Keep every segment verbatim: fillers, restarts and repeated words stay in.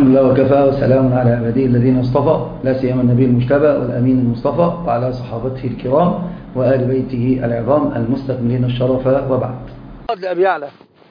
الحمد لله وكفى وسلام على عباده الذين اصطفى، لا سيما النبي المجتبى والأمين المصطفى وعلى صحابته الكرام وآل بيته العظام المستكملين الشرف، وبعد. لأبي يعلى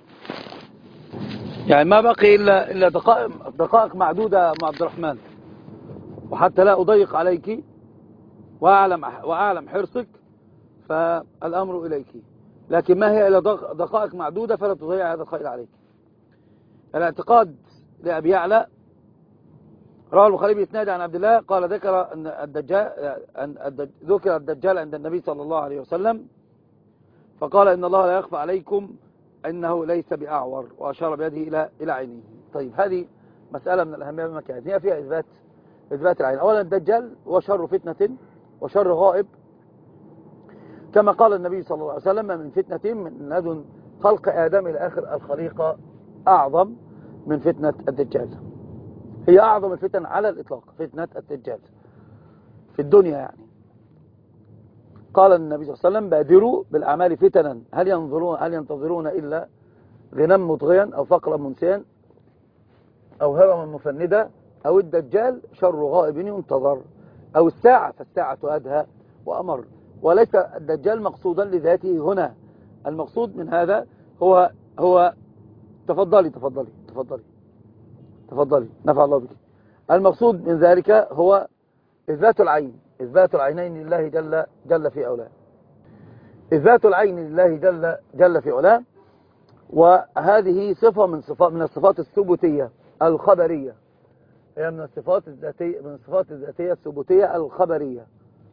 يعني ما بقي إلا إلا دقائق دقائق معدودة مع عبد الرحمن، وحتى لا أضيق عليك وأعلم وأعلم حرصك فالأمر إليك، لكن ما هي إلا دقائق معدودة فلا تضيع هذا الخير عليك. الاعتقاد لأبي يعلى رواه البخاري بإسناد عن عبد الله قال ذكر أن الدجال أن ذكر الدجال عند النبي صلى الله عليه وسلم فقال إن الله لا يخفى عليكم إنه ليس بأعور، وأشار بيده إلى إلى عينه. طيب هذه مسألة من الأهمية بمكان، هي فيها إثبات إثبات العين. أولا الدجال هو شر فتنة وشر غائب، كما قال النبي صلى الله عليه وسلم من فتنة من لدن خلق آدم إلى آخر الخليقة أعظم من فتنة الدجال. هي أعظم الفتن على الإطلاق فتنة الدجال في الدنيا. يعني قال النبي صلى الله عليه وسلم بادروا بالأعمال فتنا هل ينظرون هل ينتظرون إلا غنم مطغيا أو فقرا منسيا أو هرما مفندة أو الدجال شر غائب ينتظر أو الساعة فالساعة أدهى وأمر. وليس الدجال مقصودا لذاته هنا، المقصود من هذا هو هو تفضلي تفضلي تفضلي تفضلي نفع الله بك. المقصود من ذلك هو إثبات العين، إثبات العينين لله جل جل في علاه، إثبات العين لله جل جل في علاه. وهذه صفة من صفات من الصفات الثبوتية الخبرية، هي من الصفات الذاتية من الصفات الذاتية الثبوتية الخبرية،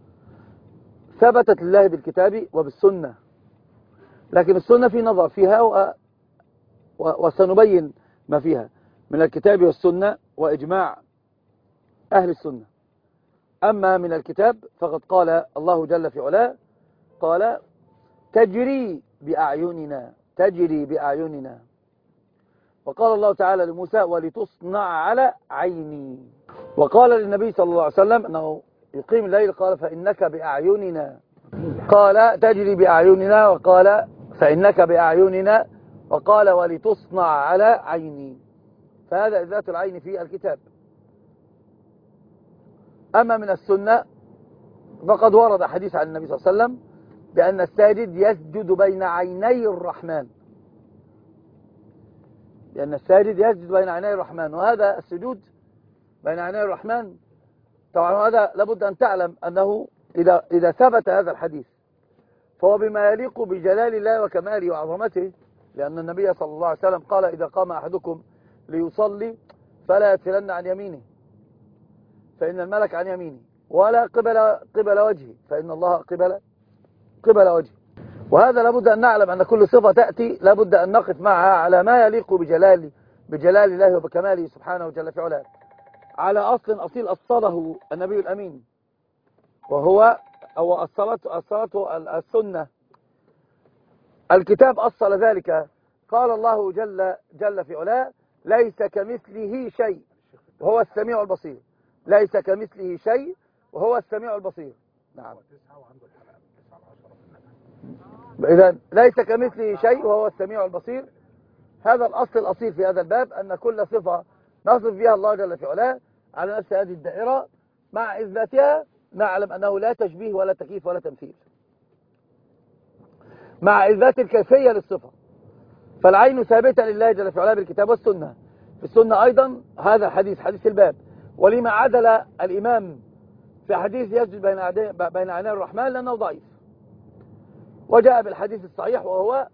ثبتت لله بالكتاب وبالسنة. لكن السنة في نظر فيها و... و... وسنبين ما فيها من الكتاب والسنة وإجماع أهل السنة. أما من الكتاب فقد قال الله جل في علاه قال تجري بأعيننا تجري بأعيننا، وقال الله تعالى لموسى ولتصنع على عيني، وقال للنبي صلى الله عليه وسلم أنه يقيم الليل قال فإنك بأعيننا، قال تجري بأعيننا وقال فإنك بأعيننا وقال ولتصنع على عيني. فهذا إثبات العين في الكتاب. أما من السنة فقد ورد حديث عن النبي صلى الله عليه وسلم بأن الساجد يسجد بين عيني الرحمن، لأن الساجد يسجد بين عيني الرحمن. وهذا السجود بين عيني الرحمن طبعا هذا لابد أن تعلم أنه إذا, إذا ثبت هذا الحديث فهو بما يليق بجلال الله وكماله وعظمته، لأن النبي صلى الله عليه وسلم قال إذا قام أحدكم ليصلي فلا يتفلن عن يمينه فإن الملك عن يمينه ولا قبل قبل وجهه فإن الله قبل قبل وجهه. وهذا لابد أن نعلم أن كل صفة تأتي لابد أن نقف معها على ما يليق بجلال بجلال الله وبكماله سبحانه وجل في علاه، على أصل أصيل أصله النبي الأمين، وهو أو أصلت أصلته السنة. الكتاب أصل ذلك، قال الله جل جل في علاه ليس كمثله شيء وهو السميع البصير، ليس كمثله شيء وهو السميع البصير. نعم، إذا ليس كمثله شيء وهو السميع البصير. هذا الأصل الأصيل في هذا الباب، أن كل صفة نصف بها الله جل في علاه على نفس هذه الدائرة مع إثباتها نعلم أنه لا تشبيه ولا تكييف ولا تمثيل، مع إثبات الكيفية للصفة. فالعين ثابتة لله جل في علاه بالكتاب والسنة. في السنة أيضا هذا الحديث حديث الباب، ولما عدل الإمام في حديث يسجد بين بين عيني الرحمن لأنه ضعيف، وجاء بالحديث الصحيح وهو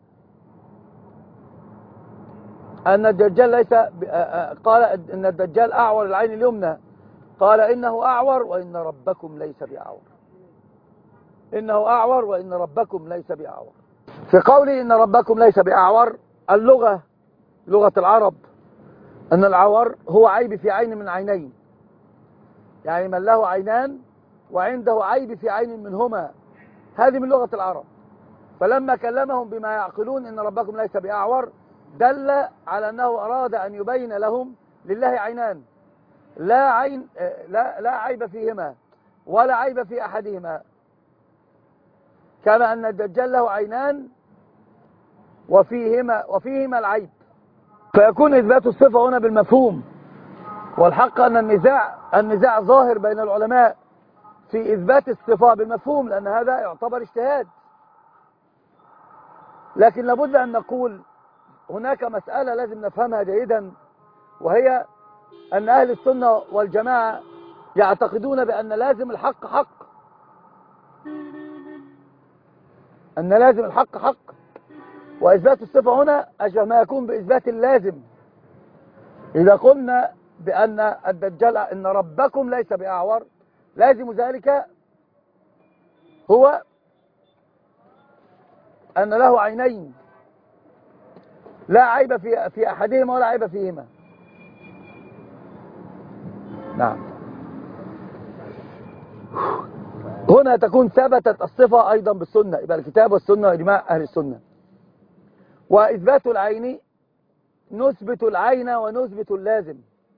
أن الدجال ليس قال إن الدجال أعور العين اليمنى، قال إنه أعور وإن ربكم ليس بأعور، إنه أعور وإن ربكم ليس بأعور. في قوله إن ربكم ليس بأعور اللغة لغة العرب أن العور هو عيب في عين من عينين، يعني من له عينان وعنده عيب في عين منهما، هذه من لغة العرب. فلما كلمهم بما يعقلون إن ربكم ليس بأعور دل على أنه أراد أن يبين لهم لله عينان لا عين لا لا عيب فيهما ولا عيب في أحدهما، كما أن الدجال له عينان وفيهما وفيهما العيب. فيكون إثبات الصفة هنا بالمفهوم والحق أن النزاع النزاع ظاهر بين العلماء في إثبات الصفة بالمفهوم، لأن هذا يعتبر اجتهاد. لكن لابد أن نقول هناك مسألة لازم نفهمها جيدا، وهي أن أهل السنة والجماعة يعتقدون بأن لازم الحق حق، أن لازم الحق حق، وإثبات الصفة هنا أشبه ما يكون بإثبات اللازم. إذا قلنا بأن الدجال إن ربكم ليس بأعور، لازم ذلك هو أن له عينين لا عيب في في أحدهما ولا عيب فيهما. نعم. هنا تكون ثبتت الصفة أيضا بالسنة، يبقى الكتاب والسنة وإجماع أهل السنة. وإثبات العين نثبت العين ونثبت اللازم،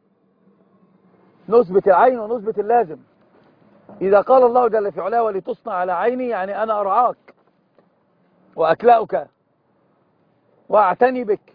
نثبت العين ونثبت اللازم. إذا قال الله جل في علاه ولتصنع على عيني، يعني أنا أرعاك وأكلأك وأعتني بك.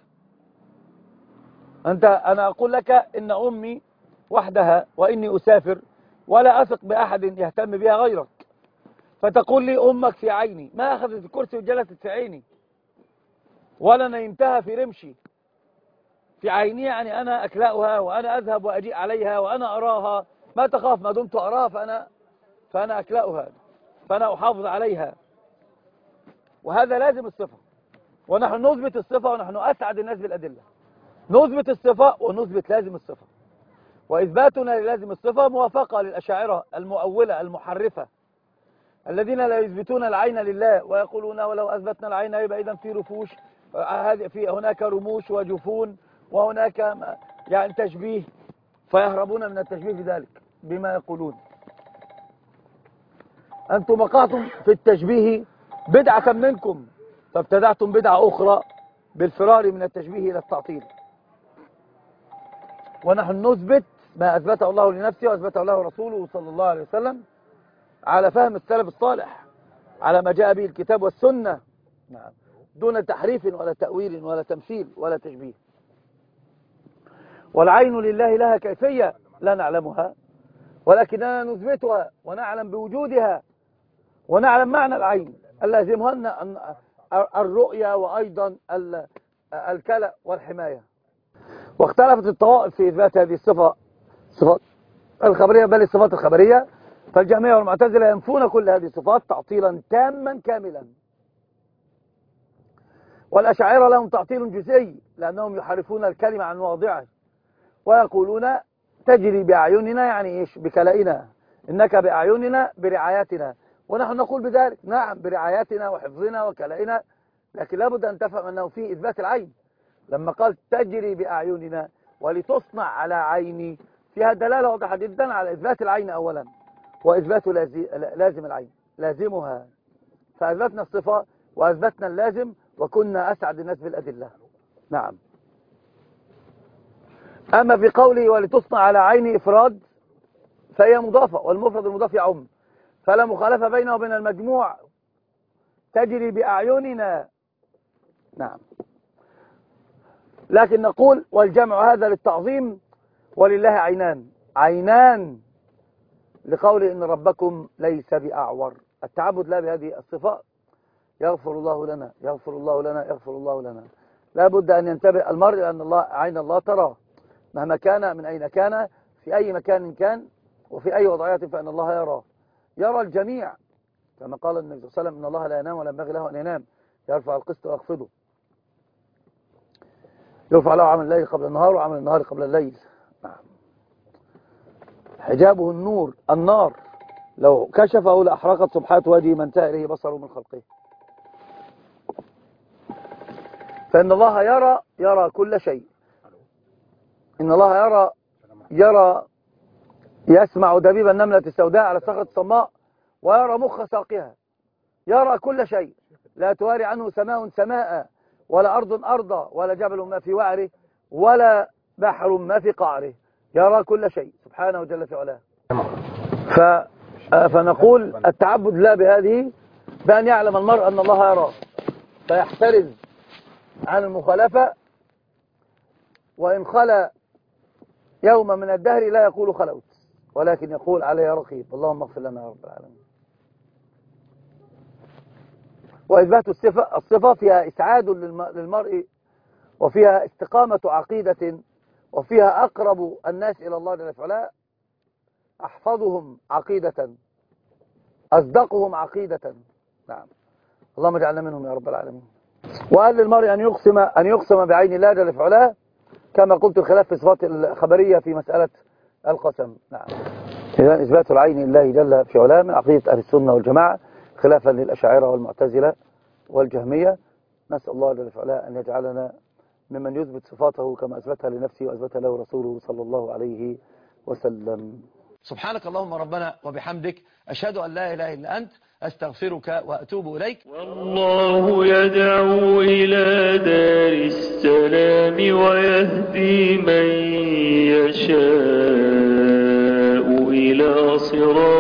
أنت أنا أقول لك إن أمي وحدها وإني أسافر ولا أثق بأحد يهتم بها غيرك، فتقول لي أمك في عيني، ما أخذت الكرسي وجلست في عيني ولا نيمتها في رمشي، في عيني يعني أنا أكلأها وأنا أذهب وأجيء عليها وأنا أراها، ما تخاف، ما دمت أراها فأنا فأنا أكلأها، فأنا أحافظ عليها. وهذا لازم الصفة، ونحن نثبت الصفة، ونحن أسعد الناس بالأدلة. نثبت الصفة ونثبت لازم الصفة، وإثباتنا للازم الصفة موافقة للأشاعرة المؤولة المحرفة الذين لا يثبتون العين لله ويقولون ولو أثبتنا العين يبقى إذن في رفوش، هذه في هناك رموش وجفون وهناك يعني تشبيه، فيهربون من التشبيه في ذلك بما يقولون. أنتم وقعتم في التشبيه بدعة منكم، فابتدعتم بدعة أخرى بالفرار من التشبيه إلى التعطيل. ونحن نثبت ما أثبته الله لنفسه وأثبته له رسوله صلى الله عليه وسلم على فهم السلف الصالح، على ما جاء به الكتاب والسنة، نعم، دون تحريف ولا تأويل ولا تمثيل ولا تشبيه. والعين لله لها كيفية لا نعلمها، ولكننا نثبتها ونعلم بوجودها ونعلم معنى العين اللازمهن الرؤية وأيضا الكلأ والحماية. واختلفت الطوائف في إثبات هذه الصفة، الصفات الخبرية بل الصفات الخبرية، فالجهمية والمعتزلة ينفون كل هذه الصفات تعطيلا تاما كاملا، والأشاعرة لهم تعطيل جزئي لأنهم يحرفون الكلمة عن مواضعه ويقولون تجري بأعيننا، يعني إيش؟ بكلائنا، إنك بأعيننا برعايتنا، ونحن نقول بذلك نعم برعايتنا وحفظنا وكلائنا، لكن لابد أن تفهم أنه في إثبات العين. لما قال تجري بأعيننا ولتصنع على عيني، فيها دلالة واضحة جدا على إثبات العين أولا، وإثبات لازم العين لازمها، فأثبتنا الصفة وأثبتنا اللازم وكنا أسعد الناس بالأدلة. نعم. أما في قوله ولتصنع على عيني إفراد فهي مضافة، والمفرد المضاف يعم، فلا مخالفة بينه وبين المجموع تجري بأعيننا. نعم. لكن نقول والجمع هذا للتعظيم، ولله عينان، عينان لقول إن ربكم ليس بأعور، التعبد لا بهذه الصفة. يغفر الله لنا يغفر الله لنا يغفر الله لنا. لا بد أن ينتبه المرء لأن الله عين الله تراه مهما كان من أين كان، في أي مكان كان وفي أي وضعية، فإن الله يراه، يرى الجميع، كما قال النبي صلى الله عليه وسلم إن الله لا ينام ولا ينبغي له أن ينام، يرفع القسط ويخفضه، يرفع له عمل الليل قبل النهار وعمل النهار قبل الليل. حجابه النور النار، لو كشفه لأحرقت سبحات وجهه ما انتهى إليه بصره من خلقه. فإن الله يرى يرى كل شيء، إن الله يرى يرى يسمع دبيب النملة السوداء على الصخرة الصماء ويرى مخ ساقها، يرى كل شيء، لا تواري عنه سماء سماء ولا أرض أرضا ولا جبل ما في وعره ولا بحر ما في قعره، يرى كل شيء سبحانه جل في علاه. ف... فنقول التعبد لا بهذه بأن يعلم المرء أن الله يراه فيحترز عن المخالفة، وإن خلى يوم من الدهر لا يقول خلوت، ولكن يقول علي رقيب. اللهم اغفر لنا يا رب العالمين. وإثبات الصفة الصفة فيها إسعاد للمرء، وفيها استقامة عقيدة، وفيها أقرب الناس إلى الله جل وعلا، أحفظهم عقيدة، أصدقهم عقيدة. نعم، اللهم اجعلنا منهم يا رب العالمين. وقال للمرء أن يقسم أن يقسم بعين الله جل وعلا، كما قلت الخلاف في صفات الخبرية في مسألة القسم. نعم، إذن إثبات العين لله جل في علاه من عقيدة أهل السنة والجماعة، خلافا للأشاعرة والمعتزلة والجهمية. نسأل الله جل وعلا أن يجعلنا ممن يثبت صفاته كما أثبتها لنفسه وأثبتها له رسوله صلى الله عليه وسلم. سبحانك اللهم ربنا وبحمدك، أشهد أن لا إله إلا أنت، أستغفرك وأتوب إليك. والله يدعو إلى دار السلام ويهدي من يشاء إلى صراط